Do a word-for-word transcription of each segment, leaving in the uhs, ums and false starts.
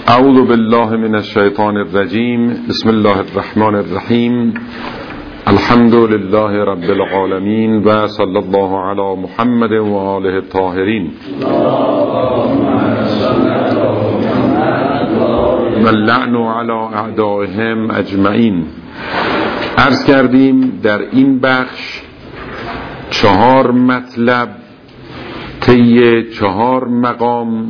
اعوذ بالله من الشیطان الرجیم. بسم الله الرحمن الرحیم. الحمد لله رب العالمین و صلی الله علی محمد و آله الطاهرین و اللعن علی اعدائهم اجمعین. عرض کردیم در این بخش چهار مطلب طی چهار مقام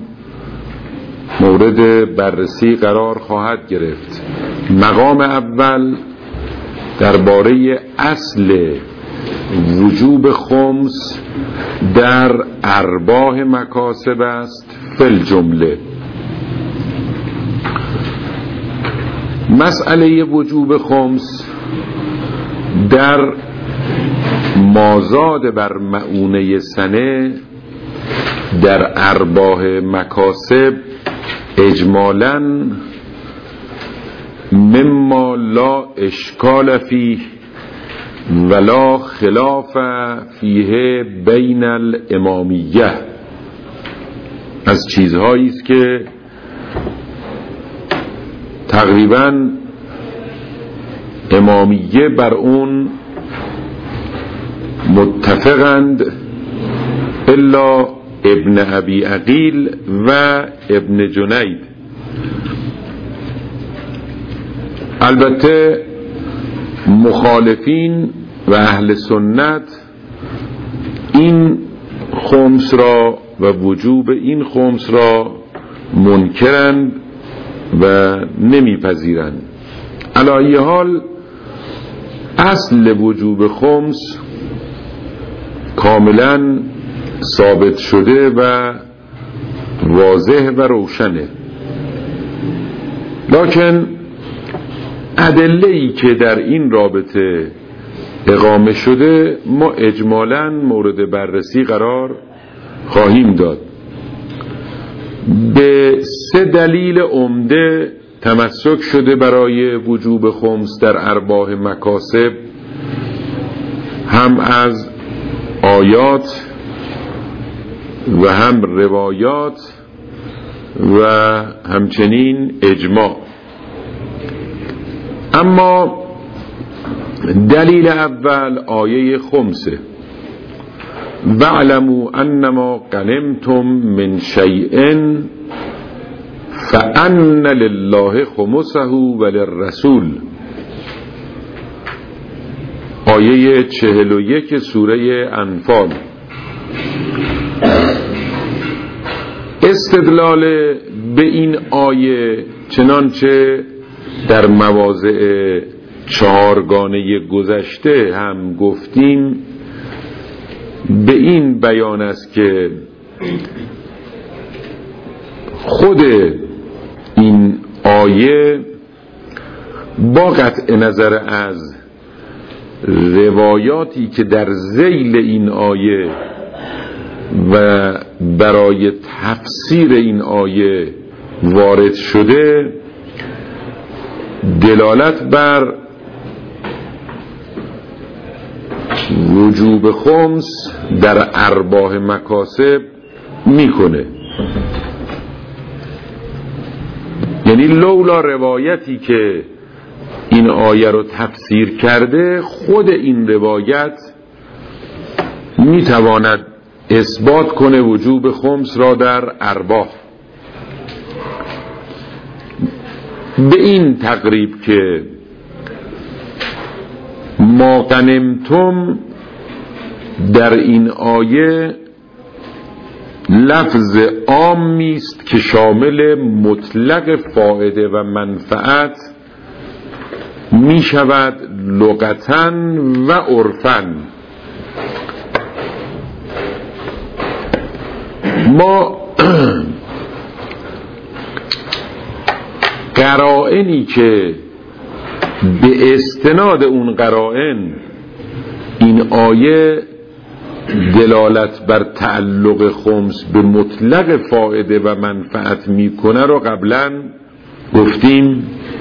مورد بررسی قرار خواهد گرفت. مقام اول درباره اصل وجوب خمس در ارباح مکاسب است فی الجمله. مسئله وجوب خمس در مازاد بر مؤونه سنه در ارباح مکاسب اجمالاً مما لا اشکال فیه ولا خلاف فیه بین الامامیه، از چیزهایی است که تقریباً امامیه بر اون متفقند الا ابن ابی عقیل و ابن جنید. البته مخالفین و اهل سنت این خمس را و وجوب این خمس را منکرند و نمیپذیرند. علی ای حال اصل وجوب خمس کاملا ثابت شده و واضح و روشنه، لکن ادله‌ای که در این رابطه اقامه شده ما اجمالاً مورد بررسی قرار خواهیم داد. به سه دلیل عمده تمسک شده برای وجوب خمس در ارباح مکاسب، هم از آیات و هم روایات و همچنین اجماع. اما دلیل اول آیه خمسه: وَاعْلَمُوا أَنَّمَا غَنِمْتُم مِّن شَيْءٍ فَأَنَّ لِلَّهِ خُمُسَهُ وَلِلرَّسُولِ. آیه چهل و یک سوره انفال. استدلال به این آیه چنانچه در مواضع چهارگانه گذشته هم گفتیم به این بیان است که خود این آیه با قطع نظر از روایاتی که در ذیل این آیه و برای تفسیر این آیه وارد شده دلالت بر وجوب خمس در ارباح مکاسب میکنه. یعنی لولا روایتی که این آیه رو تفسیر کرده، خود این روایت میتواند اثبات کنه وجوب خمس را در ارباح. به این تقریب که ما غنمتم در این آیه لفظ عامی است که شامل مطلق فائده و منفعت می شود لغتاً و عرفاً. ما قرائنی که به استناد اون قرائن این آیه دلالت بر تعلق خمس به مطلق فائده و منفعت میکنه رو قبلا گفتیم.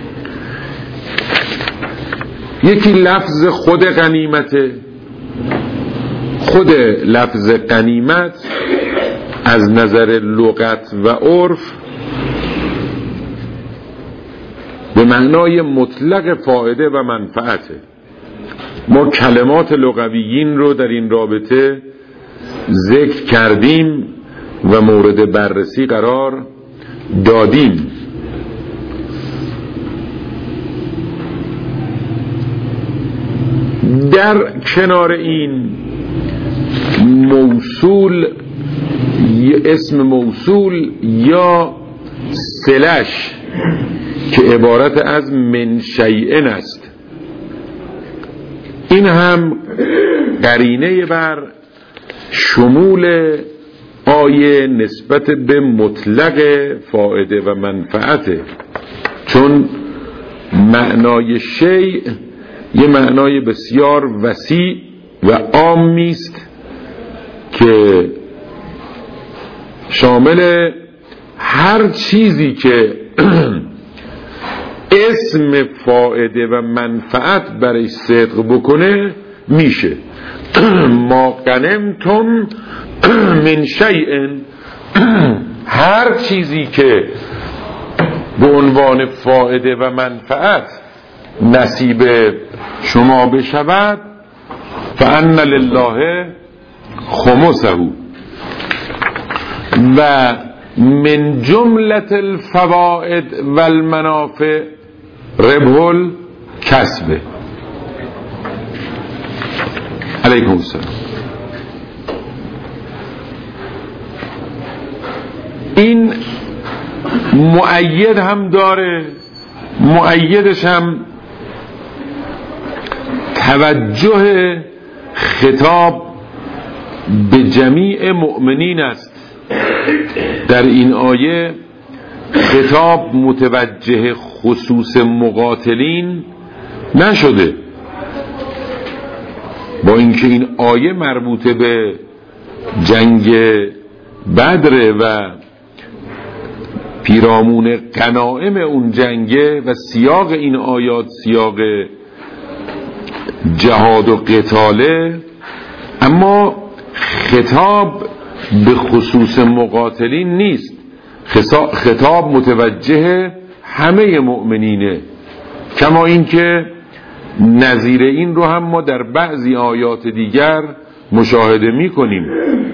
یکی لفظ خود غنیمته. خود لفظ غنیمت از نظر لغت و عرف به معنای مطلق فایده و منفعته. ما کلمات لغویین رو در این رابطه ذکر کردیم و مورد بررسی قرار دادیم. در کنار این موصول، اسم موصول یا صلش که عبارت از من شیئن است، این هم قرینه بر شمول آیه نسبت به مطلق فایده و منفعته، چون معنای شیء یه معنای بسیار وسیع و عامی است که شامل هر چیزی که اسم فایده و منفعت برای صدق بکنه میشه. ما غنمتم من شیء، هر چیزی که به عنوان فایده و منفعت نصیب شما بشود فان لله خمسه، و من جملة الفوائد والمنافع ربح الکسب. علیکم السلام. این مؤید هم داره، مؤیدش هم توجه خطاب به جمیع مؤمنین است. در این آیه خطاب متوجه خصوص مقاتلین نشده، با اینکه این آیه مربوط به جنگ بدر و پیرامون غنایم اون جنگه و سیاق این آیات سیاق جهاد و قتاله، اما خطاب به خصوص مقاتلین نیست، خطاب متوجه همه مؤمنینه. کما اینکه نظیر این رو هم ما در بعضی آیات دیگر مشاهده می کنیم.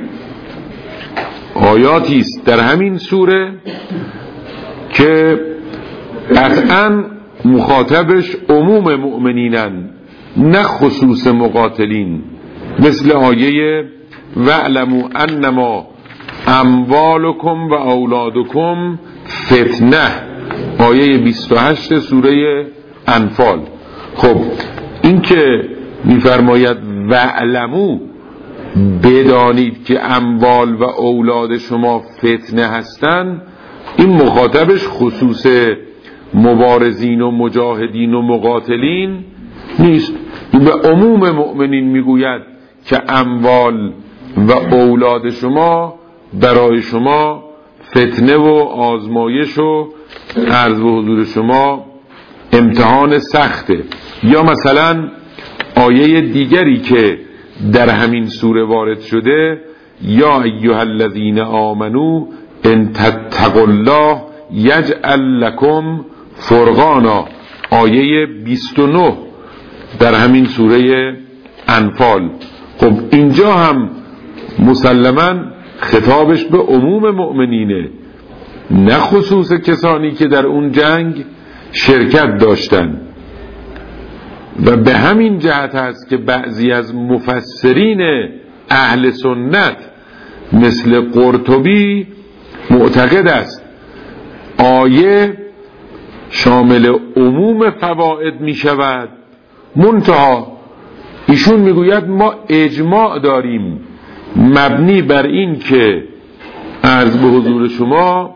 آیاتی است در همین سوره که قطعاً مخاطبش عموم مؤمنینن نه خصوص مقاتلین، مثل آیه وَاعْلَمُوا أَنَّمَا أَمْوَالُكُمْ و اولادکم فتنه، آیه بیست و هشت سوره انفال. خب این که میفرماید وَاعْلَمُوا، بدانید که اموال و اولاد شما فتنه هستند، این مخاطبش خصوص مبارزین و مجاهدین و مقاتلین نیست، این به عموم مؤمنین میگوید که اموال و اولاد شما برای شما فتنه و آزمایش و عرض به حضور شما امتحان سخته. یا مثلا آیه دیگری که در همین سوره وارد شده، یا ایها الذین آمنو ان تتقوا الله یجعل لکم فرقانا، آیه بیست و نه در همین سوره انفال. خب اینجا هم مسلماً خطابش به عموم مؤمنینه، نه خصوص کسانی که در اون جنگ شرکت داشتن. و به همین جهت هست که بعضی از مفسرین اهل سنت مثل قرطبی معتقد است آیه شامل عموم فواید می شود، منتها ایشون میگوید ما اجماع داریم مبنی بر این که عرض به حضور شما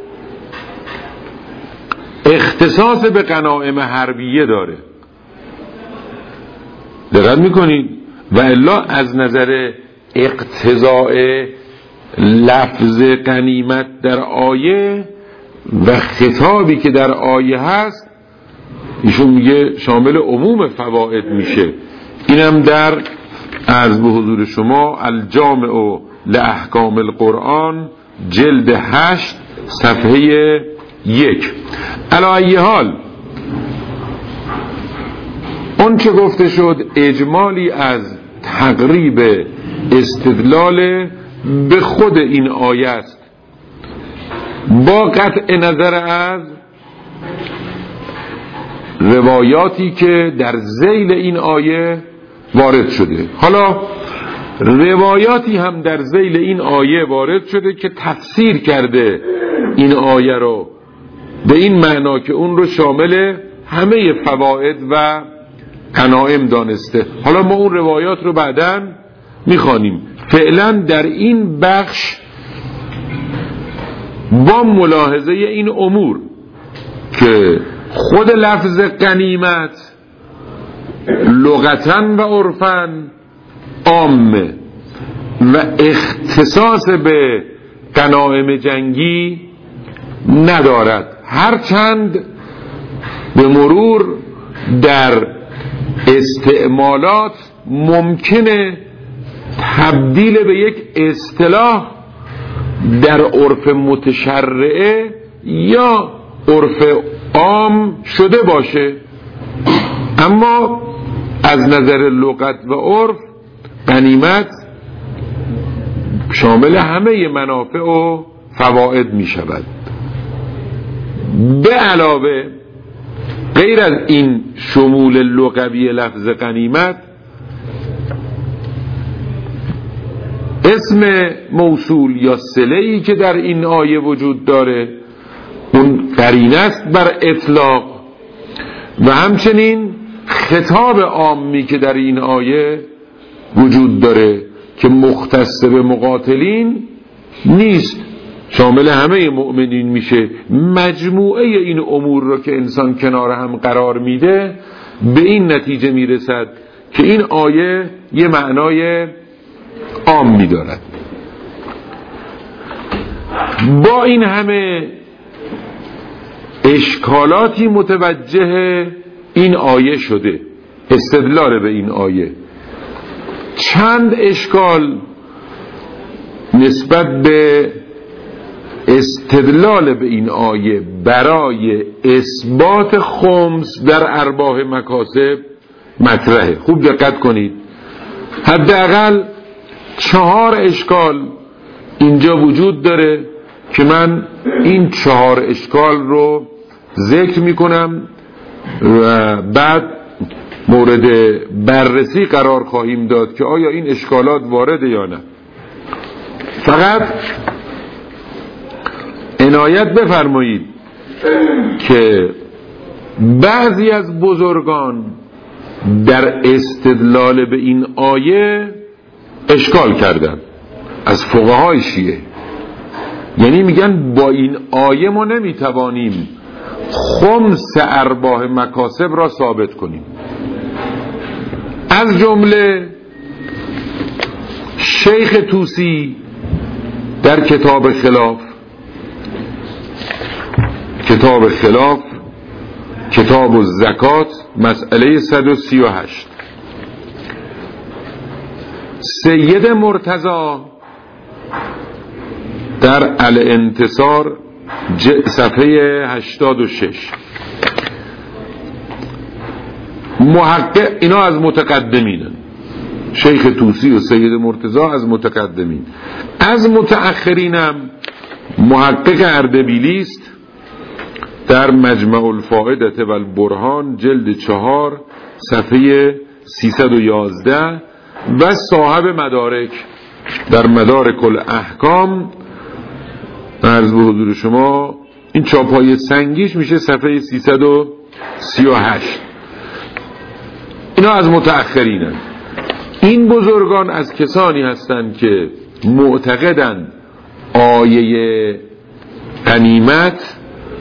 اختصاص به غنایم حربیه داره. دقت میکنید؟ و الا از نظر اقتضاء لفظ غنیمت در آیه و خطابی که در آیه هست، ایشون میگه شامل عموم فواید میشه. اینم در عرض به حضور شما الجامع لاحکام القرآن جلد هشت صفحه یک. علی ای حال اون که گفته شد اجمالی از تقریب استدلال به خود این آیه است با قطع نظر از روایاتی که در ذیل این آیه وارد شده. حالا روایاتی هم در ذیل این آیه وارد شده که تفسیر کرده این آیه رو به این معنا که اون رو شامل همه فواید و غنایم دانسته. حالا ما اون روایات رو بعداً میخوانیم. فعلا در این بخش با ملاحظه این امور که خود لفظ غنیمت لغتاً و عرفاً عامه و اختصاص به غنایم جنگی ندارد، هرچند به مرور در استعمالات ممکنه تبدیل به یک اصطلاح در عرف متشرعه یا عرف عام شده باشه، اما از نظر لغت و عرف غنیمت شامل همه منافع و فواید می شود. به علاوه غیر از این شمول لغوی لفظ غنیمت، اسم موصول یا صله‌ای که در این آیه وجود داره اون قرینه است بر اطلاق و همچنین خطاب عامی که در این آیه وجود داره که مختص به مقاتلین نیست، شامل همه مؤمنین میشه. مجموعه این امور رو که انسان کنار هم قرار میده به این نتیجه میرسد که این آیه یه معنای عام می‌دارد. با این همه اشکالاتی متوجه این آیه شده، استدلال به این آیه. چند اشکال نسبت به استدلال به این آیه برای اثبات خمس در ارباح مکاسب مطرحه. خوب دقت کنید، حداقل چهار اشکال اینجا وجود داره که من این چهار اشکال رو ذکر میکنم و بعد مورد بررسی قرار خواهیم داد که آیا این اشکالات وارده یا نه. فقط عنایت بفرمایید که بعضی از بزرگان در استدلال به این آیه اشکال کردن از فقهای شیعه، یعنی میگن با این آیه ما نمیتوانیم خمس ارباح مکاسب را ثابت کنیم. از جمله شیخ طوسی در کتاب خلاف کتاب خلاف کتاب الزکات مسئله صد و سی و هشت، سید مرتضی در الانتصار صفحه هشتاد و شش، محقق، اینا از متقدمینن، شیخ طوسی و سید مرتضی از متقدمین. از متأخرینم محقق اردبیلی است در مجمع الفائدة و البرهان جلد چهار صفحه سیصد و یازده و صاحب مدارک در مدارک الاحکام عرض به حضور شما این چاپای سنگیش میشه صفحه سیصد و سی و هشت. اینا از متأخرینن. این بزرگان از کسانی هستند که معتقدند آیه غنیمت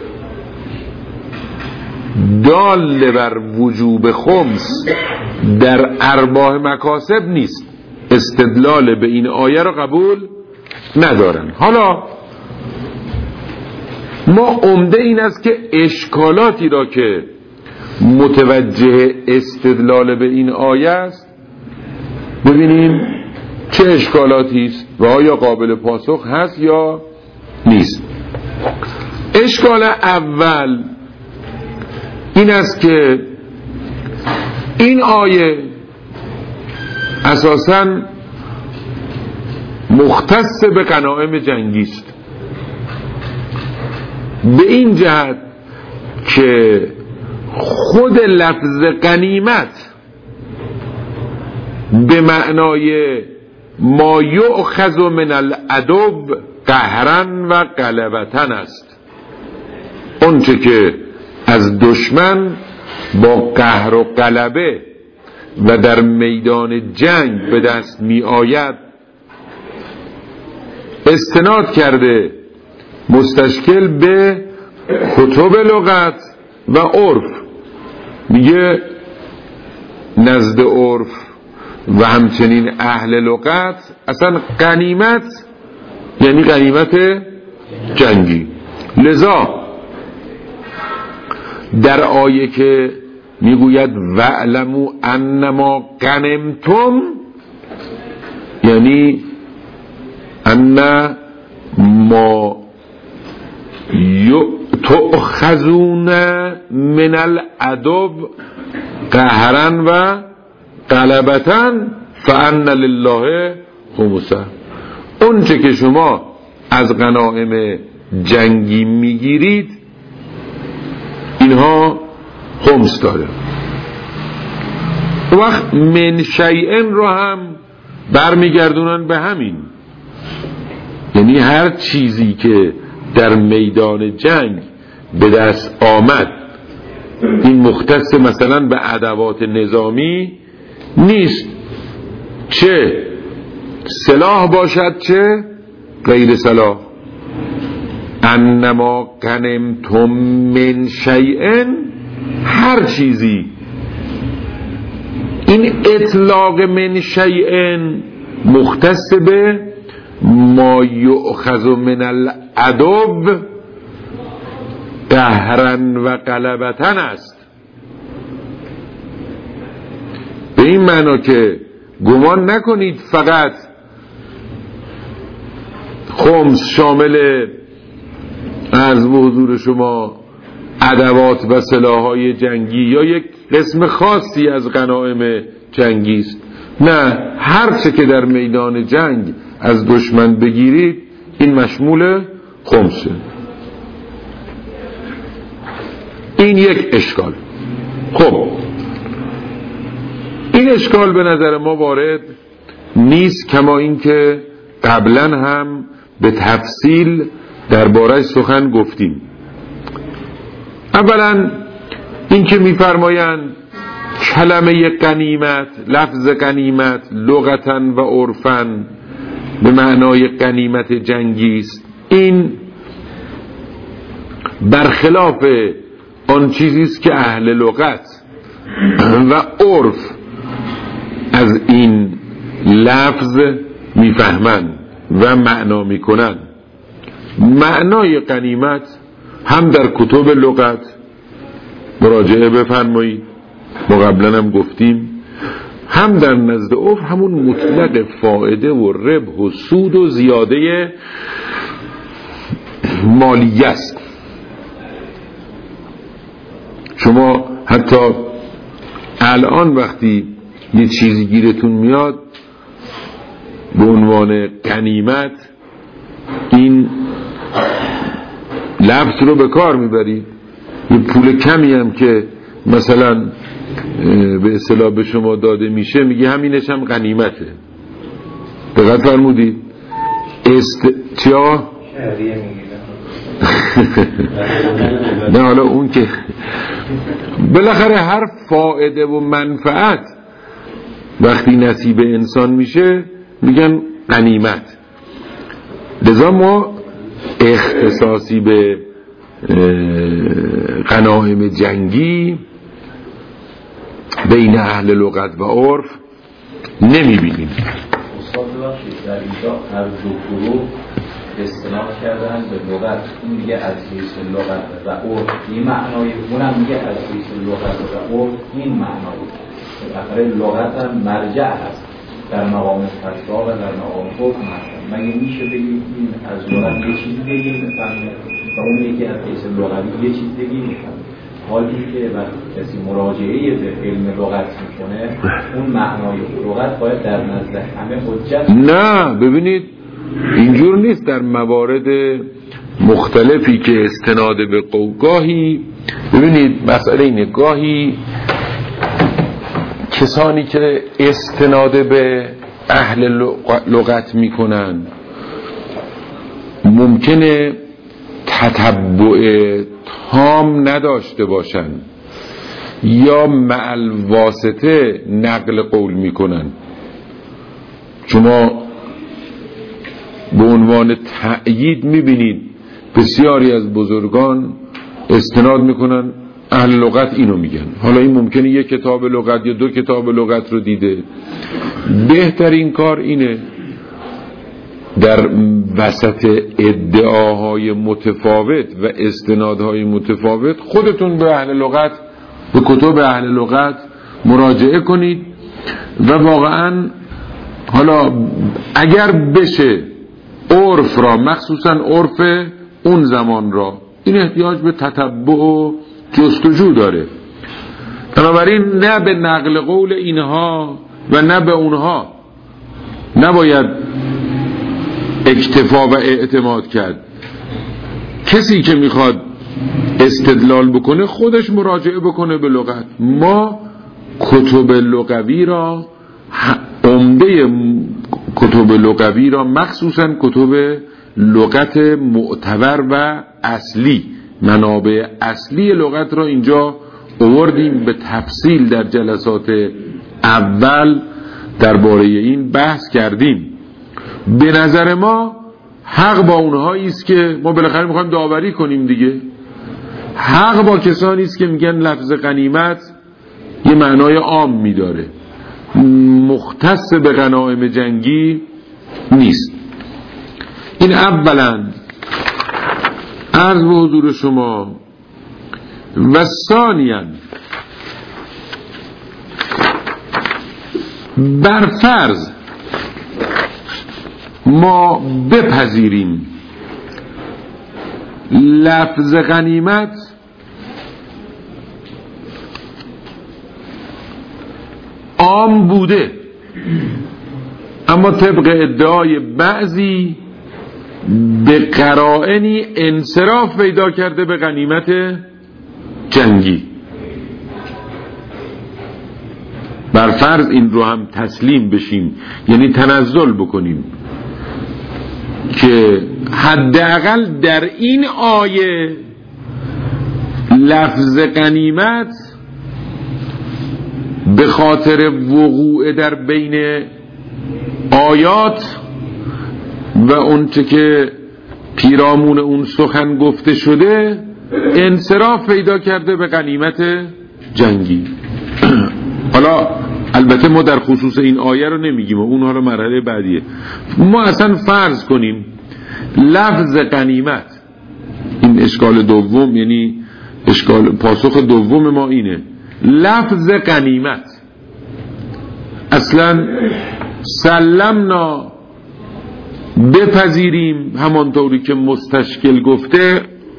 دال بر وجوب خمس در ارباح مکاسب نیست، استدلال به این آیه را قبول ندارن. حالا ما عمده این است که اشکالاتی را که متوجه استدلال به این آیه است ببینیم چه اشکالاتی است و آیا قابل پاسخ هست یا نیست. اشکال اول این است که این آیه اساساً مختص به غنایم جنگی است، به این جهت که خود لفظ غنیمت به معنای ما یؤخذ من العدو قهرا و غلبتن است. اون چه که از دشمن با قهر و غلبه و در میدان جنگ به دست می آید استناد کرده مستشکل به کتب لغت و عرف. میگه نزد عرف و همچنین اهل لغت اصلا غنیمت یعنی غنیمت جنگی. لذا در آیه که میگوید وَاعْلَمُوا أَنَّمَا غَنِمْتُمْ یعنی ان ما تؤخذون من العدو قهرا و غلبتا فان لله خمسه. اون چه که شما از غنایم جنگی میگیرید اینها خمس داره. وقت من شیئن رو هم برمیگردونن به همین، یعنی هر چیزی که در میدان جنگ به دست آمد. این مختص مثلا به ادوات نظامی نیست، چه سلاح باشد چه غیر سلاح. انما غنمتم من شیء، هر چیزی. این اطلاق من شیء مختص به ما یؤخذ من العدو قهرا و غلبتن است. به این معنا که گمان نکنید فقط خمس شامل عرض به حضور شما ادوات و سلاح‌های جنگی یا یک قسم خاصی از غنایم جنگی است. نه، هر چه که در میدان جنگ از دشمن بگیرید این مشمول خمسه. این یک اشکال. خب این اشکال به نظر ما وارد نیست، کما اینکه قبلا هم به تفصیل درباره‌اش سخن گفتیم. اولا این که می‌فرمایند کلمه غنیمت، لفظ غنیمت لغتاً و عرفاً به معنای غنیمت جنگی است، این برخلاف آن چیزی است که اهل لغت و عرف از این لفظ میفهمند و معنا میکنند. معنای غنیمت هم در کتب لغت مراجعه بفرمایید، ما قبلا هم گفتیم، هم در نزد عرف همون مطلق فائده و ربح و سود و زیاده مالی است. شما حتی الان وقتی یه چیزی گیرتون میاد به عنوان غنیمت، این لفظ رو به کار میبرید. یه پول کمی هم که مثلا به اصطلاح به شما داده میشه میگه همینش هم غنیمته. دقت فرمودید؟ است چیا؟ نه حالا اون که بالاخره هر فائده و منفعت وقتی نصیب انسان میشه میگن غنیمت. لذا ما اختصاصی به غنایم جنگی بین اهل لغت و عرف نمیبینیم. استاد باشید در اینجا هر دو گروه استناد کردن به لغت، اون میگه از حیث لغت و عرف این معنای، اونم میگه از حیث لغت و عرف این معنای. بالاخره لغت هم مرجع هست در مقام فتوا و در مقام حکم هست. مگه میشه بگیم این از لغت یه چیز بگیم و اون یکی از حیث لغوی یه چیز بگیم؟ حالی که وقتی کسی مراجعه به علم لغت میکنه اون معنای لغت باید در نزد همه حجت. نه ببینید اینجور نیست. در موارد مختلفی که استناد به قوگاهی، ببینید مسئله اینه، گاهی کسانی که استناد به اهل لغت میکنن ممکنه تتبع تام نداشته باشن یا مع الواسطه نقل قول میکنن. شما به عنوان تأیید میبینید بسیاری از بزرگان استناد میکنن اهل لغت اینو میگن. حالا این ممکنه یک کتاب لغت یا دو کتاب لغت رو دیده. بهترین کار اینه در وسط ادعاهای متفاوت و استنادهای متفاوت خودتون به اهل لغت، به کتب اهل لغت مراجعه کنید و واقعا حالا اگر بشه عرف را، مخصوصا عرف اون زمان را، این احتیاج به تتبع و جستجو داره. بنابراین نه به نقل قول اینها و نه به اونها نباید اکتفا و اعتماد کرد. کسی که میخواد استدلال بکنه خودش مراجعه بکنه به لغت. ما کتب لغوی را، عمده کتب لغوی را، مخصوصا کتب لغت معتبر و اصلی، منابع اصلی لغت را اینجا آوردیم به تفصیل. در جلسات اول درباره این بحث کردیم. به نظر ما حق با اونهایی است که ما بالاخره میخوایم داوری کنیم دیگه. حق با کسانی است که میگن لفظ غنیمت یه معنای عام میداره، مختص به غنایم جنگی نیست. این اولا عرض به حضور شما. و ثانیاً بر فرض ما بپذیریم لفظ غنیمت عام بوده، اما طبق ادعای بعضی به قرائنی انصراف پیدا کرده به غنیمت جنگی. بر فرض این رو هم تسلیم بشیم، یعنی تنزل بکنیم که حداقل در این آیه لفظ غنیمت به خاطر وقوع در بین آیات و اونچه که پیرامون اون سخن گفته شده انصراف پیدا کرده به غنیمت جنگی. حالا البته ما در خصوص این آیه رو نمیگیم، اونها رو مرحله بعدیه. ما اصلا فرض کنیم لفظ غنیمت، این اشکال دوم، یعنی اشکال پاسخ دوم ما اینه، لفظ غنیمت اصلا سلمنا بپذیریم همانطوری که مستشکل گفته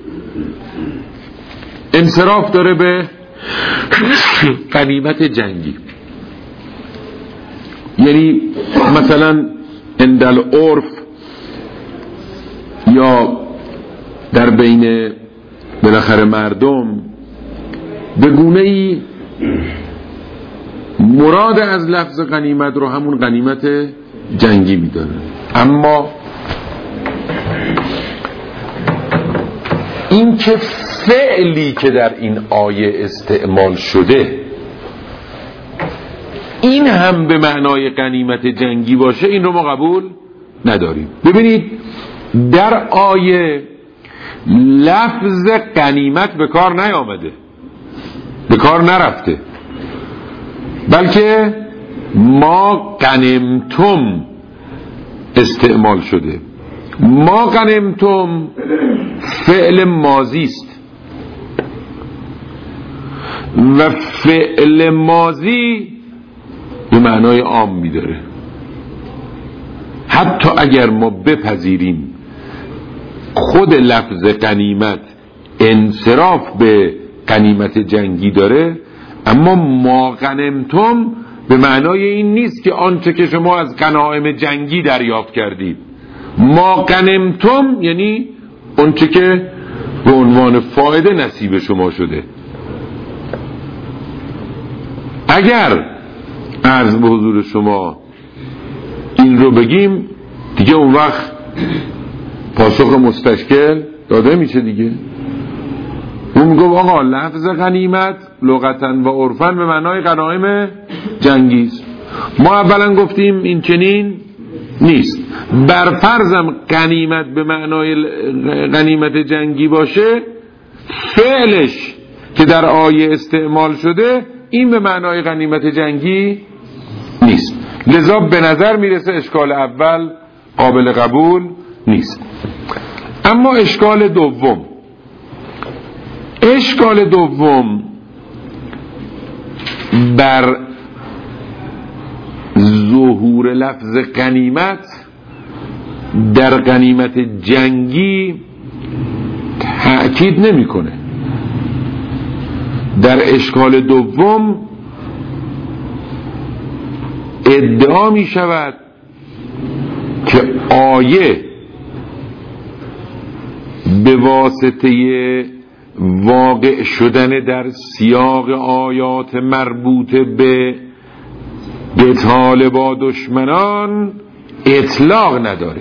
انصراف داره به غنیمت جنگی. یعنی مثلا اندل عرف یا در بین بالاخره مردم به گونه‌ای مراد از لفظ غنیمت رو همون غنیمت جنگی میداره. اما این که فعلی که در این آیه استعمال شده این هم به معنای غنیمت جنگی باشه، این رو ما قبول نداریم. ببینید در آیه لفظ غنیمت به کار نیامده، به کار نرفته، بلکه ما غنمتم استعمال شده. ما غنمتم فعل ماضی است و فعل ماضی به معنای عام میداره. حتی اگر ما بپذیریم خود لفظ غنیمت انصراف به غنیمت جنگی داره، اما ما غنمتم به معنای این نیست که آنچه که شما از غنایم جنگی دریافت کردید. ما غنمتم یعنی آنچه که به عنوان فایده نصیب شما شده. اگر عرض به حضور شما این رو بگیم دیگه اون وقت پاسخ مستشکل داده میشه دیگه. اون میگه آقا لفظ غنیمت لغتاً و عرفاً به معنای غنایم جنگی است. ما اولا گفتیم این چنین نیست. بر فرضم غنیمت به معنای غنیمت جنگی باشه، فعلش که در آیه استعمال شده این به معنای غنیمت جنگی نیست. لذا به نظر میرسه اشکال اول قابل قبول نیست. اما اشکال دوم اشکال دوم بر ظهور لفظ غنیمت در غنیمت جنگی تأکید نمیکنه. در اشکال دوم ادعا می شود که آیه به واسطه واقع شدن در سیاق آیات مربوط به قتال با دشمنان اطلاق نداره.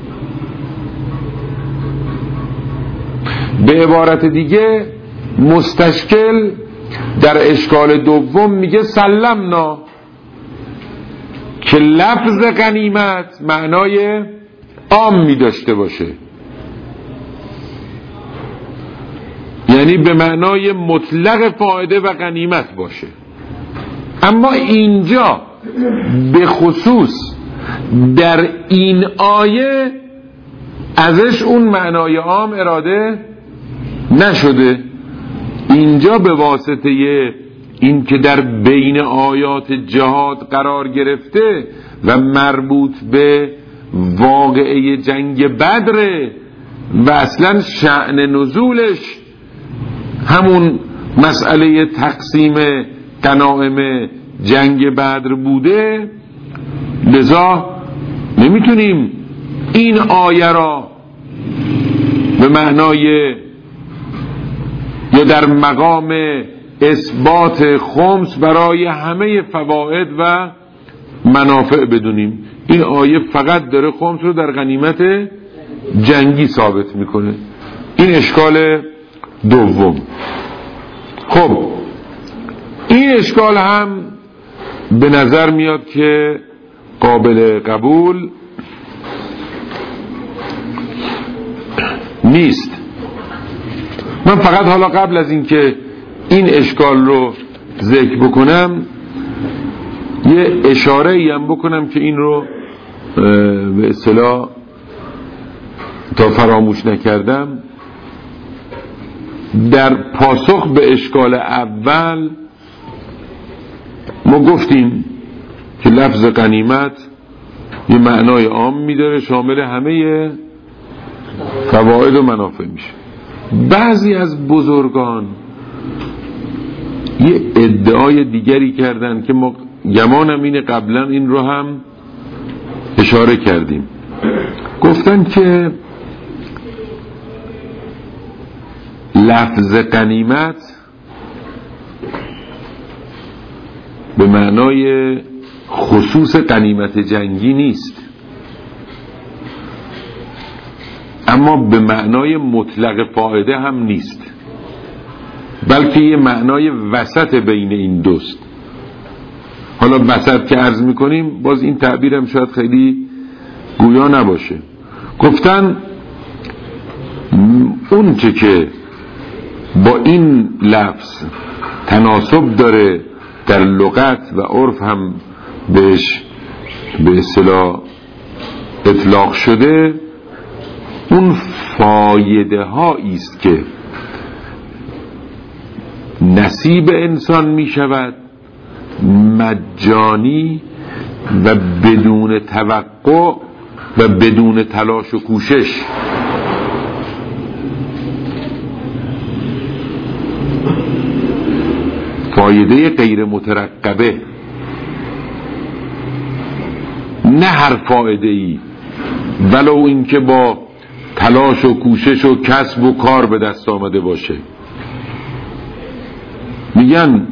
به عبارت دیگه مستشکل در اشکال دوم میگه سلمنا که لفظ غنیمت معنای عام می داشته باشه، یعنی به معنای مطلق فایده و غنیمت باشه. اما اینجا به خصوص در این آیه ازش اون معنای عام اراده نشده. اینجا به واسطه این که در بین آیات جهاد قرار گرفته و مربوط به واقعه جنگ بدر و اصلا شأن نزولش همون مسئله تقسیم غنایم جنگ بدر بوده، لذا نمیتونیم این آیه را به معنای یا در مقام اثبات خمس برای همه فواید و منافع بدونیم. این آیه فقط داره خمس رو در غنیمت جنگی ثابت میکنه. این اشکال دوم. خب این اشکال هم به نظر میاد که قابل قبول نیست. من فقط حالا قبل از اینکه این اشکال رو ذکر بکنم یه اشاره ای هم بکنم که این رو به اصطلاح تا فراموش نکردم. در پاسخ به اشکال اول ما گفتیم که لفظ غنیمت یه معنای عام میداره شامل همه فواید و منافع میشه. بعضی از بزرگان یه ادعای دیگری کردن که ما گمانم اینه قبلا این رو هم اشاره کردیم. گفتن که لفظ غنیمت به معنای خصوص غنیمت جنگی نیست، اما به معنای مطلق فایده هم نیست، بلکه یه معنای وسط بین این دوست. حالا وسط که عرض میکنیم باز این تعبیرم شاید خیلی گویا نباشه. گفتن اون چه که با این لفظ تناسب داره در لغت و عرف هم بهش به اصطلاح اطلاق شده، اون فایده هایی است که نصیب انسان می شود مجانی و بدون توقع و بدون تلاش و کوشش. فایده غیر مترقبه، نه هر فایده ای ولو اینکه با تلاش و کوشش و کسب و کار به دست آمده باشه. میگن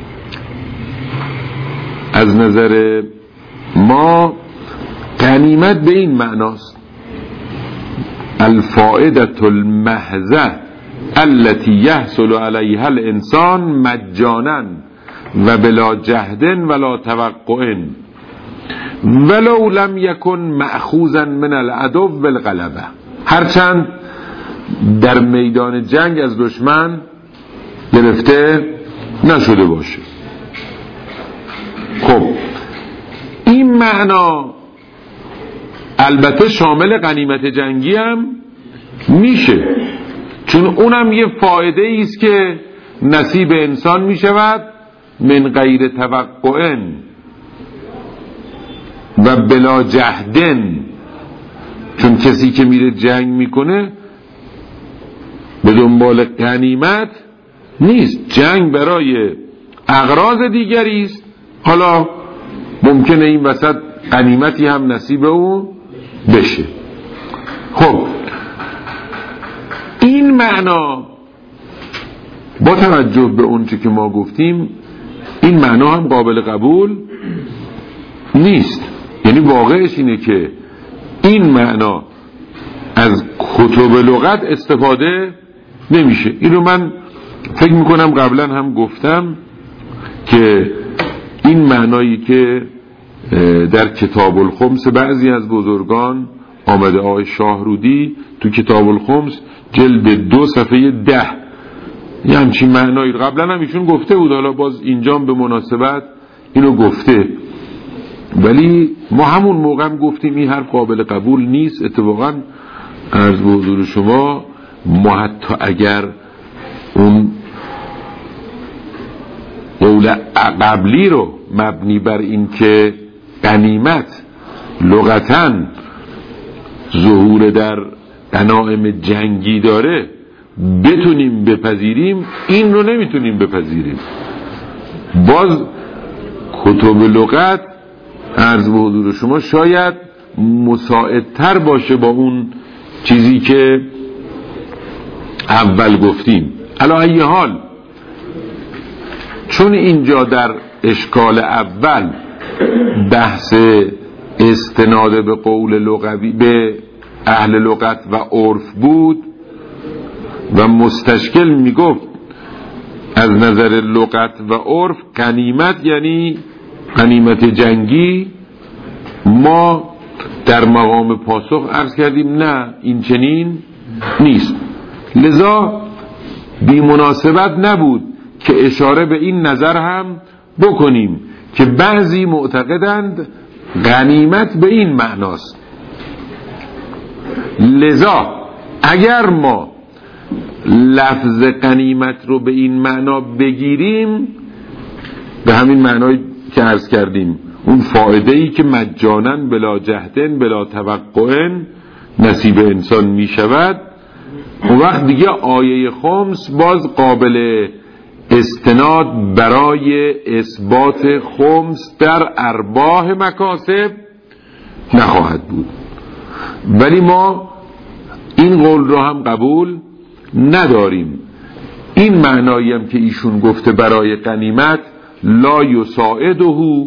از نظر ما غنیمت به این معناست: الفائدة المحضة التي يحصل عليها الانسان مجانا و بلا جهد ولا توقع ولو لم يكن مأخوذا من العدو بالغلبه. هرچند در میدان جنگ از دشمن گرفته نشده باشه. خب این معنا البته شامل غنیمت جنگی هم میشه، چون اونم یه فایده ایست که نصیب انسان میشود من غیر توقع و بلا جهدن، چون کسی که میره جنگ میکنه به دنبال غنیمت نیست، جنگ برای اغراض دیگری است. حالا ممکنه این وسط غنیمتی هم نصیب او بشه. خب این معنا با توجه به اون چه که ما گفتیم این معنا هم قابل قبول نیست. یعنی واقعش اینه که این معنا از کتب لغت استفاده نمیشه. اینو من فکر میکنم قبلا هم گفتم که این معنایی که در کتاب الخمس بعضی از بزرگان آمده، آقای شاهرودی تو کتاب الخمس جلد دو صفحه ده یه همچین معنایی قبلا هم ایشون گفته بود، حالا باز اینجا به مناسبت اینو گفته، ولی ما همون موقع هم گفتیم این حرف قابل قبول نیست. اتفاقا عرض به حضور شما ما حتی اگر اون قول قبلی رو مبنی بر این که غنیمت لغتاً ظهور در غنایم جنگی داره بتونیم بپذیریم، این رو نمیتونیم بپذیریم. باز کتب لغت عرض به حضور شما شاید مساعدتر باشه با اون چیزی که اول گفتیم. علی ای حال چون اینجا در اشکال اول بحث استناد به قول لغوی به اهل لغت و عرف بود و مستشکل میگفت از نظر لغت و عرف غنیمت یعنی غنیمت جنگی، ما در مقام پاسخ عرض کردیم نه این چنین نیست. لذا بی مناسبت نبود که اشاره به این نظر هم بکنیم که بعضی معتقدند غنیمت به این معناست. لذا اگر ما لفظ غنیمت رو به این معنا بگیریم، به همین معنایی که عرض کردیم، اون فایده‌ای که مجانا بلا جهدن بلا توقع نصیب انسان می شود، اون وقت دیگه آیه خمس باز قابل استناد برای اثبات خمس در ارباح مکاسب نخواهد بود. ولی ما این قول رو هم قبول نداریم. این معنایی هم که ایشون گفته برای غنیمت لا یساعده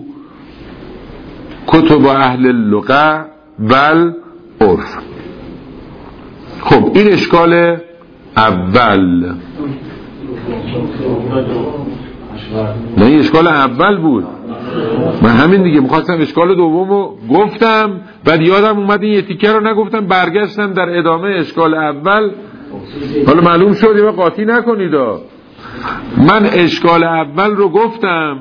کتب اهل اللغة والعرف. خب این اشکال اول، نه این اشکال اول بود. من همین دیگه میخواستم اشکال دومو گفتم، بعد یادم اومد این یه تیکه رو نگفتم، برگشتم در ادامه اشکال اول. حالا معلوم شد یا قاطی نکنید. من اشکال اول رو گفتم،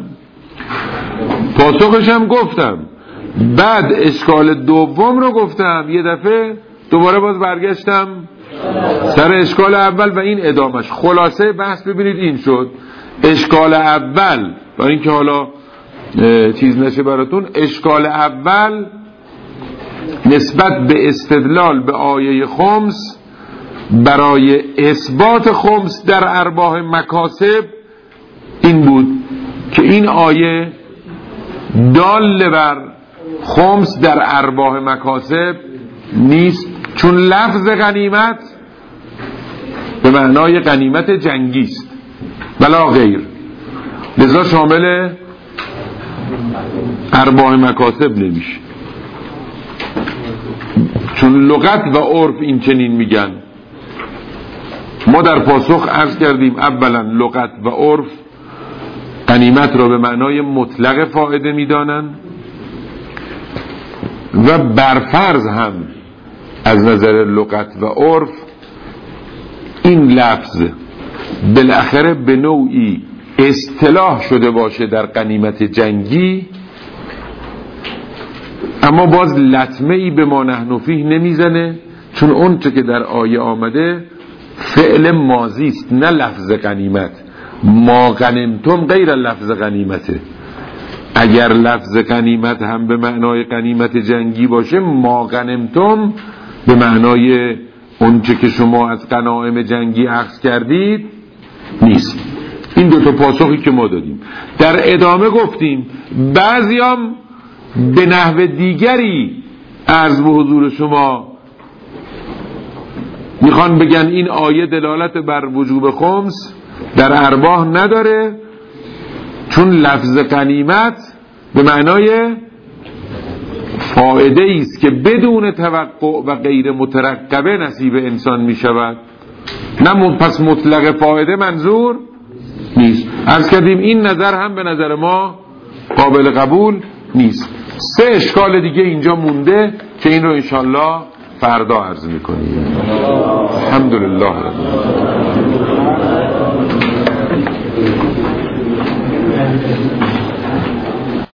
پاسخشم گفتم، بعد اشکال دوم رو گفتم، یه دفعه دوباره باز برگشتم سر اشکال اول و این ادامش. خلاصه بحث ببینید این شد. اشکال اول، برای اینکه حالا چیز نشه براتون، اشکال اول نسبت به استدلال به آیه خمس برای اثبات خمس در ارباح مکاسب این بود که این آیه دال بر خمس در ارباح مکاسب نیست، چون لفظ غنیمت به معنای غنیمت جنگی است بلا غیر، لذا شامل ارباح مکاسب نمیشه. چون لغت و عرف این چنین میگن. ما در پاسخ عرض کردیم اولا لغت و عرف غنیمت را به معنای مطلق فائده میدانن و برفرض هم از نظر لغت و عرف این لفظ بالاخره به نوعی اصطلاح شده باشه در غنیمت جنگی، اما باز لطمه ای به ما نحن فیه نمیزنه، چون اون چه که در آیه آمده فعل ماضی است نه لفظ غنیمت. ما غنمتم غیر لفظ غنیمته. اگر لفظ غنیمت هم به معنای غنیمت جنگی باشه، ما غنمتم به معنای اون چه که شما از غنایم جنگی اخذ کردید نیست. این دو تا پاسخی که ما دادیم. در ادامه گفتیم بعضیام به نحو دیگری عرض به حضور شما میخوان بگن این آیه دلالت بر وجوب خمس در ارباح نداره، چون لفظ غنیمت به معنای فائده است که بدون توقع و غیر مترقبه نصیب انسان میشود، نه پس مطلق فائده منظور نیست. عرض کردیم این نظر هم به نظر ما قابل قبول نیست. سه اشکال دیگه اینجا مونده که این رو انشالله فردا عرض میکنیم. الحمدلله رب العالمین.